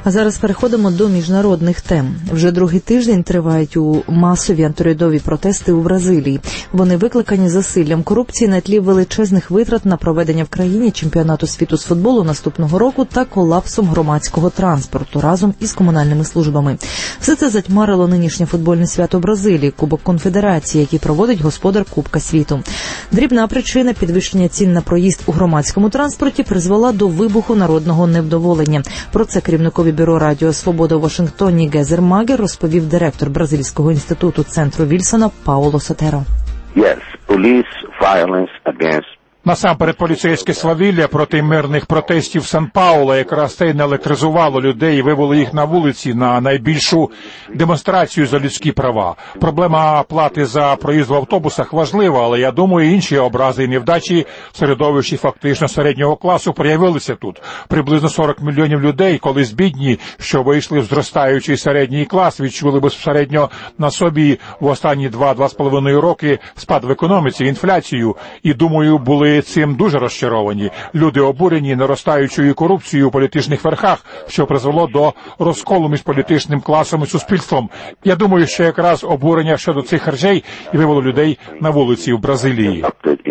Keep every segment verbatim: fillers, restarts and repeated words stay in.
А зараз переходимо до міжнародних тем. Вже другий тиждень тривають у масові антиурядові протести у Бразилії. Вони викликані засиллям корупції на тлі величезних витрат на проведення в країні чемпіонату світу з футболу наступного року та колапсом громадського транспорту разом із комунальними службами. Все це затьмарило нинішнє футбольне свято Бразилії, Кубок Конфедерації, який проводить господар Кубка світу. Дрібна причина – підвищення цін на проїзд у громадському транспорті призвела до вибуху народного невдоволення. Про це керівникові бюро Радіо Свобода у Вашингтоні Гезер Магер розповів директор Бразильського інституту центру Вільсона Пауло Сотеро. Yes, police violence against Насамперед, поліцейське свавілля проти мирних протестів Сан-Пауло якраз це й наелектризувало людей і вивело їх на вулиці на найбільшу демонстрацію за людські права. Проблема плати за проїзд в автобусах важлива, але я думаю, інші образи і невдачі в середовищі фактично середнього класу проявилися тут. Приблизно сорок мільйонів людей, колись бідні, що вийшли в зростаючий середній клас, відчули безпосередньо на собі в останні два-два з половиною роки спад в економіці, інфляцію, і, думаю, були цим дуже розчаровані. Люди обурені наростаючою корупцією у політичних верхах, що призвело до розколу між політичним класом і суспільством. Я думаю, що якраз обурення щодо цих речей і вивело людей на вулиці в Бразилії.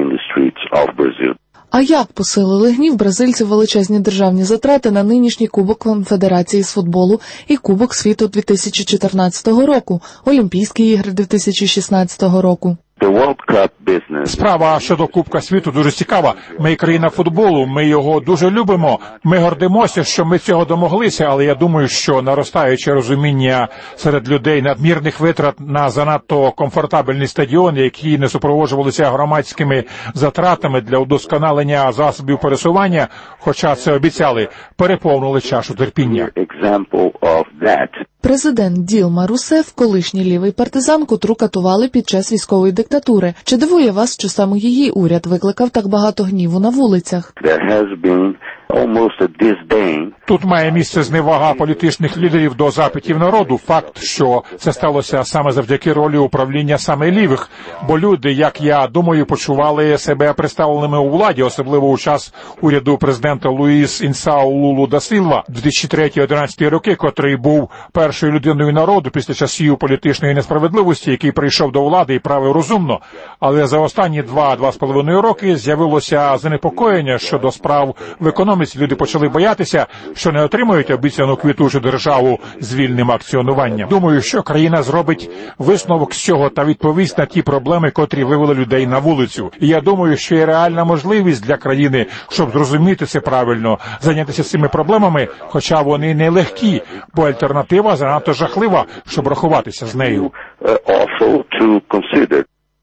А як посилили гнів бразильців величезні державні затрати на нинішній Кубок Конфедерації з футболу і Кубок світу дві тисячі чотирнадцятого року, Олімпійські ігри дві тисячі шістнадцятого року? Справа щодо Кубка світу дуже цікава. Ми країна футболу, ми його дуже любимо. Ми гордимося, що ми цього домоглися, але я думаю, що наростаюче розуміння серед людей надмірних витрат на занадто комфортабельні стадіони, які не супроводжувалися громадськими затратами для удосконалення засобів пересування, хоча це обіцяли, переповнили чашу терпіння. Президент Ділма Русеф, колишній лівий партизан, котру катували під час військової диктатури. Чи дивує вас, що саме її уряд викликав так багато гніву на вулицях? Тут має місце зневага політичних лідерів до запитів народу. Факт, що це сталося саме завдяки ролі управління саме лівих, бо люди, як я думаю, почували себе представленими у владі, особливо у час уряду президента Луїс Інсау Лулу да Сілва дві тисячі третій-одинадцятий роки, котрий був першою людиною народу після часів політичної несправедливості, який прийшов до влади і правив розумно. Але за останні два-два з половиною роки з'явилося занепокоєння щодо справ в економіці. Люди почали боятися, що не отримують обіцяну квітучу державу з вільним акціонуванням. Думаю, що країна зробить висновок з цього та відповість на ті проблеми, котрі вивели людей на вулицю. І я думаю, що є реальна можливість для країни, щоб зрозуміти це правильно, зайнятися цими проблемами, хоча вони не легкі, бо альтернатива занадто жахлива, щоб рахуватися з нею.